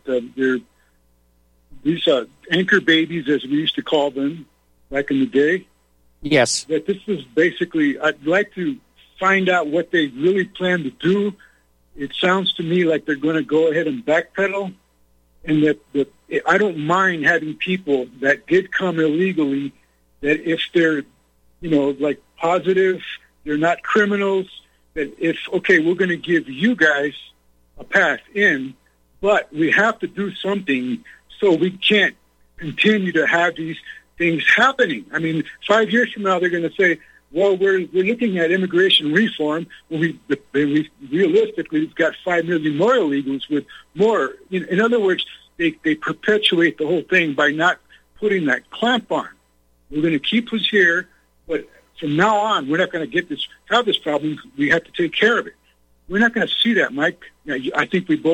these anchor babies, as we used to call them back in the day. Yes. That this is basically, I'd like to find out what they really plan to do. It sounds to me like they're going to go ahead and backpedal, and that I don't mind having people that did come illegally, that if they're, like positive, they're not criminals, that if, okay, we're going to give you guys a path in, but we have to do something so we can't continue to have these things happening. I mean, 5 years from now, they're going to say, well, we're looking at immigration reform. When we realistically, we've got 5 million more illegals with more. In other words, they perpetuate the whole thing by not putting that clamp on. We're going to keep us here, but from now on, we're not going to have this problem. We have to take care of it. We're not going to see that, Mike. I think we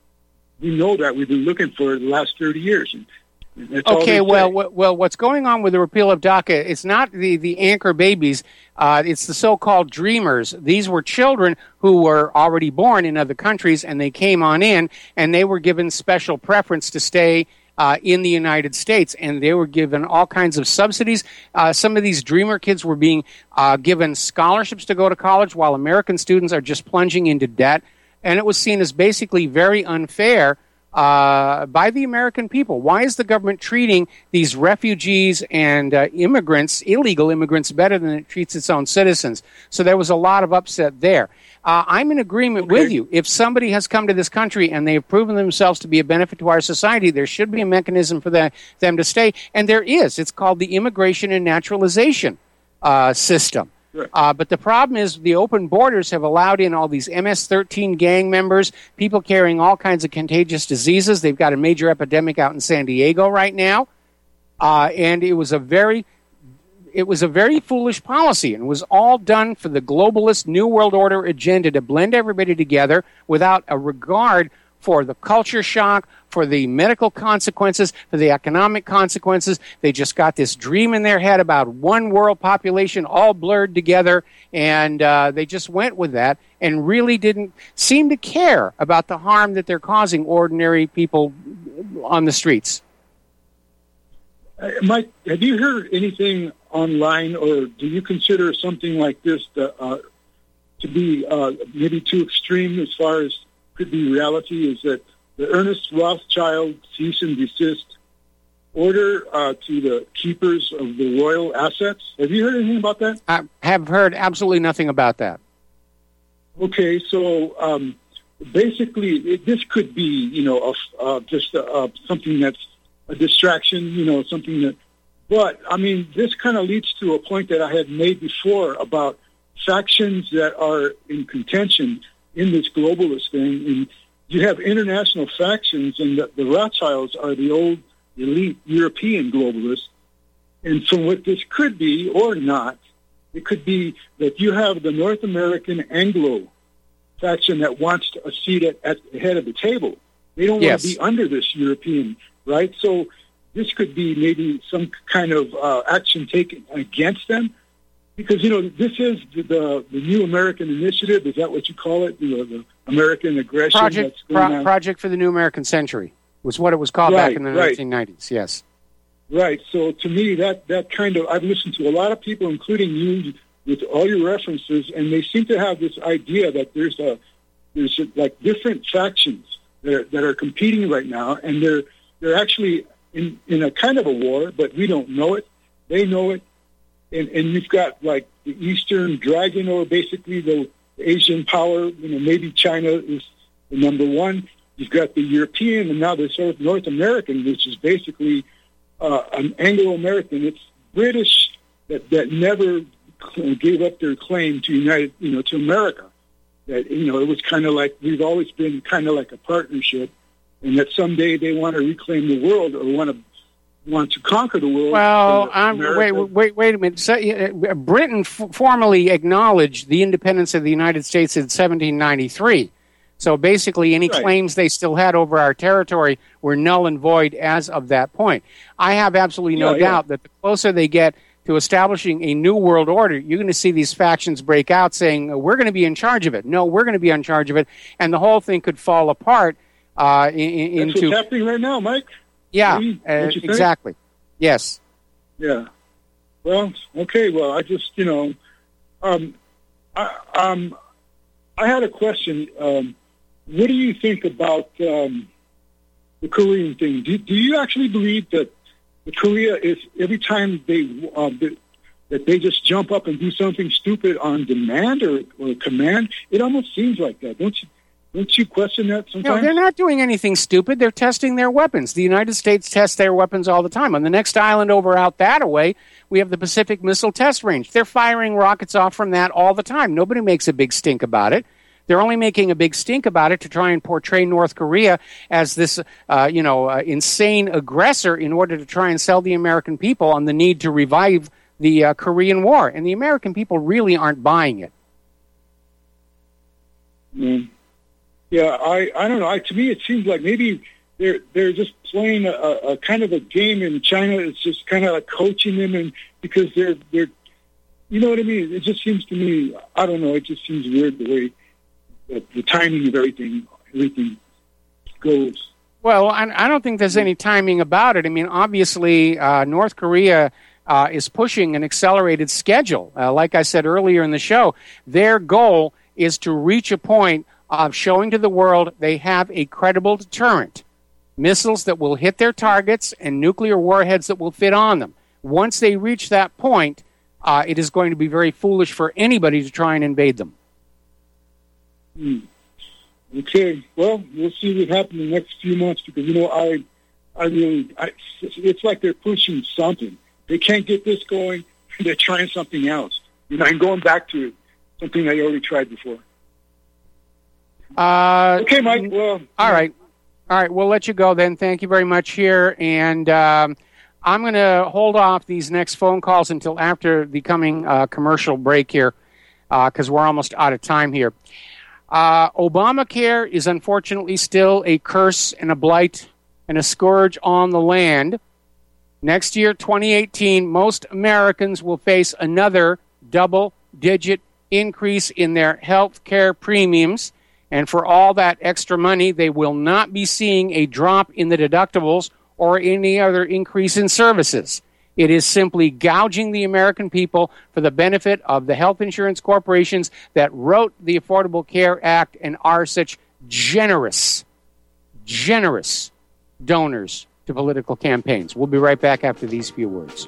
know that. We've been looking for the last 30 years. And that's okay, all well, what's going on with the repeal of DACA, it's not the anchor babies. It's the so-called dreamers. These were children who were already born in other countries, and they came on in, and they were given special preference to stay in the United States, and they were given all kinds of subsidies. Some of these dreamer kids were being given scholarships to go to college, while American students are just plunging into debt, and it was seen as basically very unfair by the American people. Why is the government treating these refugees and immigrants, illegal immigrants, better than it treats its own citizens? So there was a lot of upset there. I'm in agreement with you. If somebody has come to this country and they have proven themselves to be a benefit to our society, there should be a mechanism for them to stay. And there is. It's called the Immigration and Naturalization System. Sure. But the problem is the open borders have allowed in all these MS-13 gang members, people carrying all kinds of contagious diseases. They've got a major epidemic out in San Diego right now. And it was a very it was a very foolish policy, and it was all done for the globalist New World Order agenda to blend everybody together without a regard for the culture shock, for the medical consequences, for the economic consequences. They just got this dream in their head about one world population all blurred together, and they just went with that and really didn't seem to care about the harm that they're causing ordinary people on the streets. Mike, have you heard anything online, or do you consider something like this to be maybe too extreme as far as could be reality? Is that the Ernest Rothschild cease and desist order to the keepers of the royal assets? Have you heard anything about that? I have heard absolutely nothing about that. Okay, so basically, this could be, just something that's a distraction, something that. But I mean, this kind of leads to a point that I had made before about factions that are in contention in this globalist thing. And you have international factions, and the Rothschilds are the old elite European globalists. And from what this could be or not, it could be that you have the North American Anglo faction that wants a seat at the head of the table. They don't want to be under this European, right? So this could be maybe some kind of action taken against them. Because, this is the new American initiative. Is that what you call it? The American aggression? Project for the New American Century was what it was called back in the 1990s, yes. Right. So to me, that kind of, I've listened to a lot of people, including you, with all your references, and they seem to have this idea that there's like different factions that are competing right now, and they're actually in a kind of a war, but we don't know it. They know it. And you've got like the Eastern Dragon, or basically the Asian power. Maybe China is the number one. You've got the European, and now there's North American, which is basically an Anglo-American. It's British that never gave up their claim to to America. That it was kind of like we've always been kind of like a partnership, and that someday they want to reclaim the world or want to conquer the world. Well, wait a minute. So, Britain formally acknowledged the independence of the United States in 1793. So basically, any claims they still had over our territory were null and void as of that point. I have absolutely no doubt that the closer they get to establishing a new world order, you're going to see these factions break out saying, we're going to be in charge of it. No, we're going to be in charge of it. And the whole thing could fall apart into... That's what's happening right now, Mike. Yeah, exactly. Yes. Yeah. Well, okay. Well, I just, I had a question. What do you think about the Korean thing? Do you actually believe that Korea is every time that they just jump up and do something stupid on demand or command? It almost seems like that, don't you? Don't you question that sometimes? No, they're not doing anything stupid. They're testing their weapons. The United States tests their weapons all the time. On the next island over out that way, we have the Pacific Missile Test Range. They're firing rockets off from that all the time. Nobody makes a big stink about it. They're only making a big stink about it to try and portray North Korea as this, insane aggressor in order to try and sell the American people on the need to revive the Korean War. And the American people really aren't buying it. Mm. Yeah, I don't know. To me, it seems like maybe they're just playing a kind of a game in China. It's just kind of like coaching them, and because they're you know what I mean. It just seems to me, I don't know. It just seems weird the way the timing of everything goes. Well, I don't think there's any timing about it. I mean, obviously, North Korea is pushing an accelerated schedule. Like I said earlier in the show, their goal is to reach a point of showing to the world they have a credible deterrent, missiles that will hit their targets and nuclear warheads that will fit on them. Once they reach that point, it is going to be very foolish for anybody to try and invade them. Okay, well, we'll see what happens in the next few months because, it's like they're pushing something. They can't get this going, they're trying something else. And going back to it, something they already tried before. Okay, Mike. Well, all right. We'll let you go then. Thank you very much here. And I'm going to hold off these next phone calls until after the coming commercial break here, because we're almost out of time here. Obamacare is unfortunately still a curse and a blight and a scourge on the land. Next year, 2018, most Americans will face another double-digit increase in their health care premiums. And for all that extra money, they will not be seeing a drop in the deductibles or any other increase in services. It is simply gouging the American people for the benefit of the health insurance corporations that wrote the Affordable Care Act and are such generous donors to political campaigns. We'll be right back after these few words.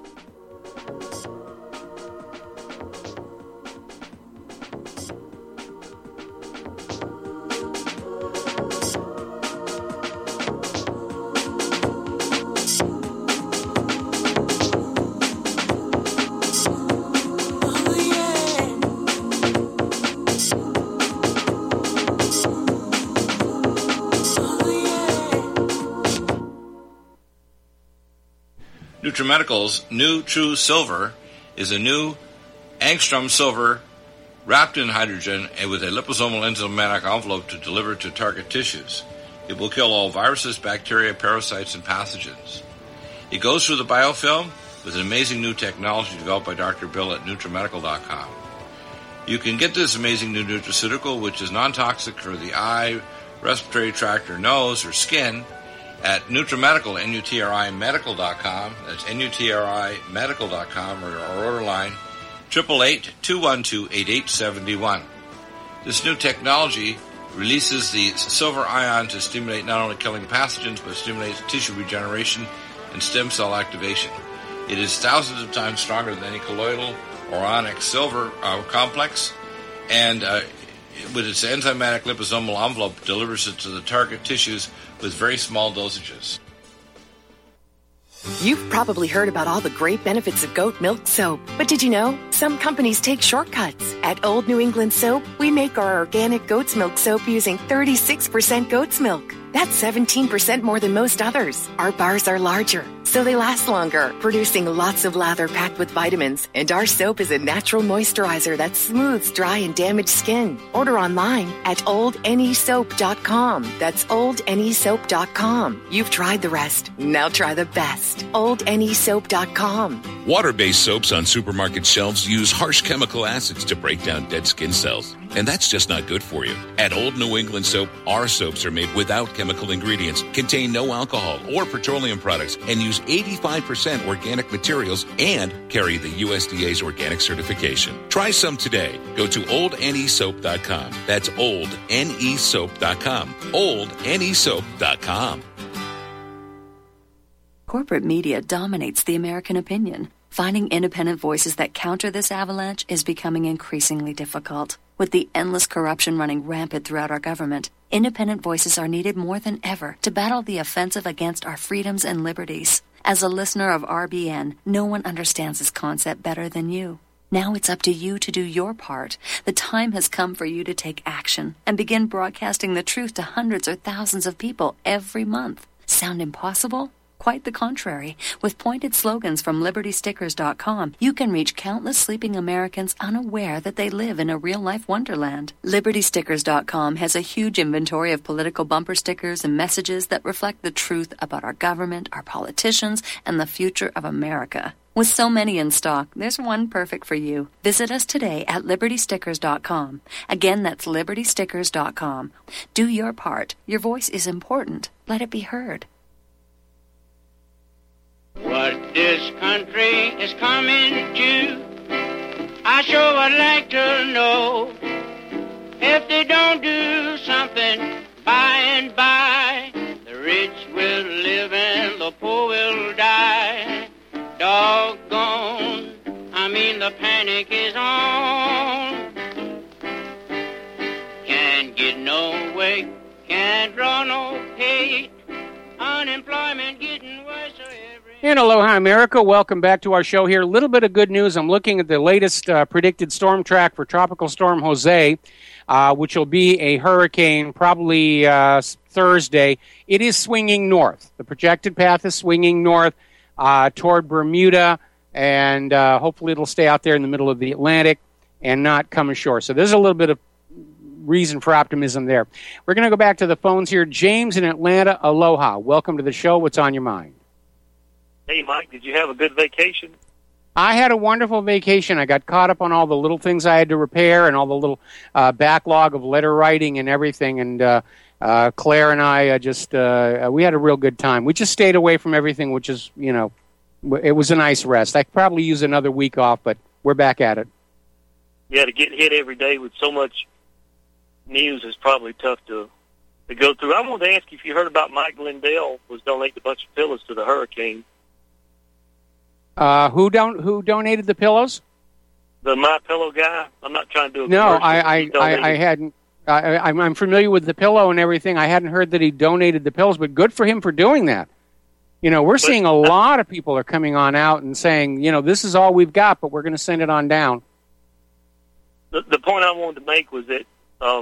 NutriMedical's new True Silver is a new angstrom silver wrapped in hydrogen and with a liposomal enzymatic envelope to deliver to target tissues. It will kill all viruses, bacteria, parasites, and pathogens. It goes through the biofilm with an amazing new technology developed by Dr. Bill at NutriMedical.com. You can get this amazing new nutraceutical, which is non-toxic for the eye, respiratory tract, or nose, or skin, at NutriMedical, NutriMedical.com. That's NutriMedical.com, or our order line, 888-212-8871. This new technology releases the silver ion to stimulate not only killing pathogens, but stimulates tissue regeneration and stem cell activation. It is thousands of times stronger than any colloidal or onyx silver complex, and with its enzymatic liposomal envelope, delivers it to the target tissues with very small dosages. You've probably heard about all the great benefits of goat milk soap, but did you know some companies take shortcuts? At Old New England Soap, we make our organic goat's milk soap using 36% goat's milk. That's 17% more than most others. Our bars are larger, so they last longer, producing lots of lather packed with vitamins. And our soap is a natural moisturizer that smooths dry and damaged skin. Order online at oldnesoap.com. That's oldnesoap.com. You've tried the rest. Now try the best. oldnesoap.com. Water-based soaps on supermarket shelves use harsh chemical acids to break down dead skin cells. And that's just not good for you. At Old New England Soap, our soaps are made without chemical ingredients, contain no alcohol or petroleum products, and use 85% organic materials and carry the USDA's organic certification. Try some today. Go to oldnesoap.com. That's oldnesoap.com. oldnesoap.com. Corporate media dominates the American opinion. Finding independent voices that counter this avalanche is becoming increasingly difficult. With the endless corruption running rampant throughout our government, independent voices are needed more than ever to battle the offensive against our freedoms and liberties. As a listener of RBN, no one understands this concept better than you. Now it's up to you to do your part. The time has come for you to take action and begin broadcasting the truth to hundreds or thousands of people every month. Sound impossible? Quite the contrary. With pointed slogans from LibertyStickers.com, you can reach countless sleeping Americans unaware that they live in a real-life wonderland. LibertyStickers.com has a huge inventory of political bumper stickers and messages that reflect the truth about our government, our politicians, and the future of America. With so many in stock, there's one perfect for you. Visit us today at LibertyStickers.com. Again, that's LibertyStickers.com. Do your part. Your voice is important. Let it be heard. What this country is coming to, I sure would like to know. If they don't do something by and by, the rich will live and the poor will die. Doggone, I mean the panic is on. Can't get no way, can't draw no pay, unemployment getting worse. And aloha, America. Welcome back to our show here. A little bit of good news. I'm looking at the latest predicted storm track for Tropical Storm Jose, which will be a hurricane probably Thursday. It is swinging north. The projected path is swinging north. toward Bermuda, and hopefully it'll stay out there in the middle of the Atlantic and not come ashore. So there's a little bit of reason for optimism there. We're going to go back to the phones here. James in Atlanta, aloha. Welcome to the show. What's on your mind? Hey, Mike, did you have a good vacation? I had a wonderful vacation. I got caught up on all the little things I had to repair and all the little backlog of letter writing and everything. And Claire and I we had a real good time. We just stayed away from everything, which is, it was a nice rest. I could probably use another week off, but we're back at it. Yeah, to get hit every day with so much news is probably tough to go through. I wanted to ask you if you heard about Mike Lindell was donating a bunch of pillows to the hurricane. Who donated the pillows? The My Pillow guy. I'm not trying to do a No, commercial. I hadn't. I'm familiar with the pillow and everything. I hadn't heard that he donated the pillows, but good for him for doing that. We're seeing a lot of people are coming on out and saying, this is all we've got, but we're going to send it on down. The point I wanted to make was that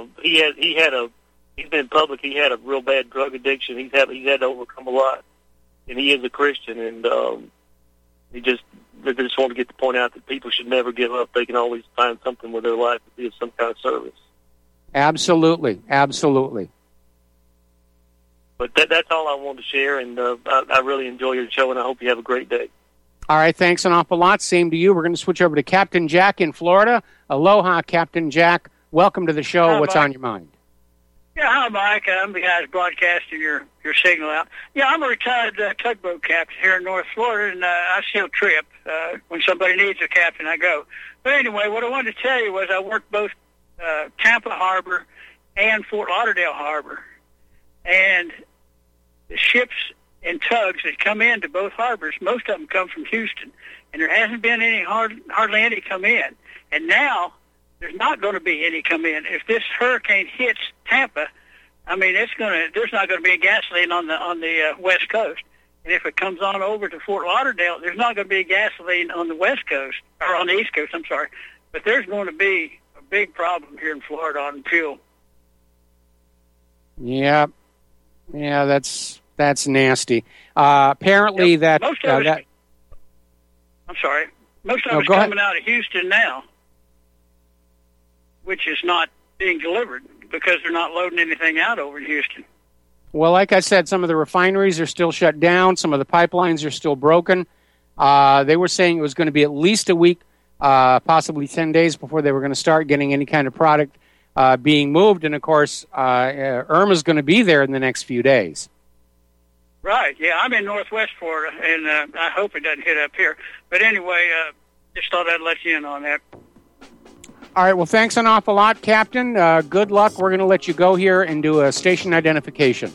he's been public. He had a real bad drug addiction. He's had to overcome a lot, and he is a Christian. And they just want to get the point out that people should never give up. They can always find something with their life to be of some kind of service. Absolutely, absolutely. But that's all I wanted to share, and I really enjoy your show, and I hope you have a great day. All right, thanks an awful lot. Same to you. We're going to switch over to Captain Jack in Florida. Aloha, Captain Jack. Welcome to the show. Hi, What's Mike. on your mind? Yeah, hi, Mike. I'm the guy that's broadcasting your signal out. Yeah, I'm a retired tugboat captain here in North Florida, and I still trip. When somebody needs a captain, I go. But anyway, what I wanted to tell you was I worked both Tampa Harbor and Fort Lauderdale Harbor. And the ships and tugs that come into both harbors, most of them come from Houston. And there hasn't been hardly any come in. And now there's not going to be any come in. If this hurricane hits Tampa, I mean, there's not going to be gasoline on the West Coast. And if it comes on over to Fort Lauderdale, there's not going to be gasoline on the West Coast, or on the East Coast, I'm sorry. But there's going to be a big problem here in Florida on fuel. Yeah, that's nasty. Apparently yep. I'm sorry. Most of it's coming out of Houston now, which is not being delivered because they're not loading anything out over in Houston. Well, like I said, some of the refineries are still shut down. Some of the pipelines are still broken. They were saying it was going to be at least a week, possibly 10 days before they were going to start getting any kind of product being moved. And, of course, Irma's going to be there in the next few days. Right, yeah. I'm in Northwest Florida, and I hope it doesn't hit up here. But anyway, just thought I'd let you in on that. All right, well, thanks an awful lot, Captain. Good luck. We're going to let you go here and do a station identification.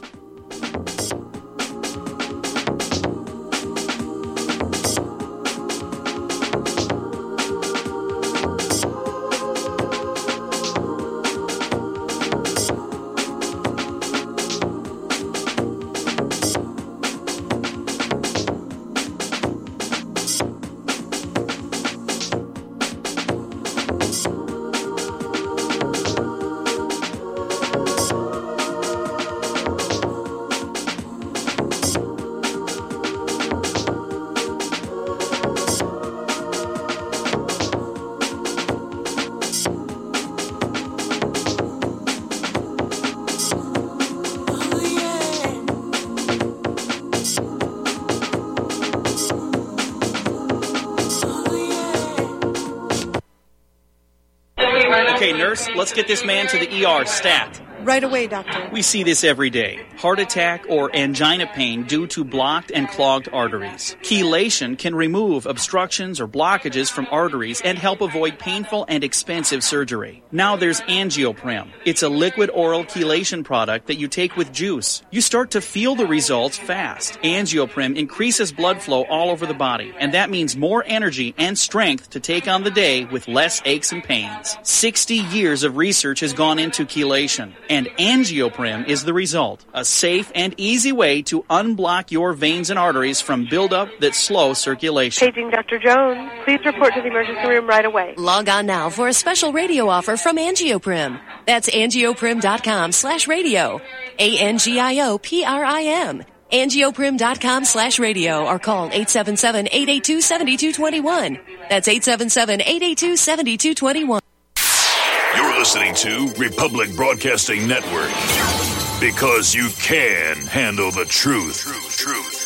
Okay, nurse, let's get this man to the ER stat. Right away, doctor. We see this every day. Heart attack or angina pain due to blocked and clogged arteries. Chelation can remove obstructions or blockages from arteries and help avoid painful and expensive surgery. Now there's Angioprim. It's a liquid oral chelation product that you take with juice. You start to feel the results fast. Angioprim increases blood flow all over the body, and that means more energy and strength to take on the day with less aches and pains. 60 years of research has gone into chelation, and Angioprim is the result. A safe and easy way to unblock your veins and arteries from buildup that slow circulation. Paging Dr. Jones. Please report to the emergency room right away. Log on now for a special radio offer from Angioprim. That's angioprim.com/radio. ANGIOPRIM. Angioprim.com/radio or call 877-882-7221. That's 877-882-7221. You're listening to Republic Broadcasting Network, because you can handle the truth.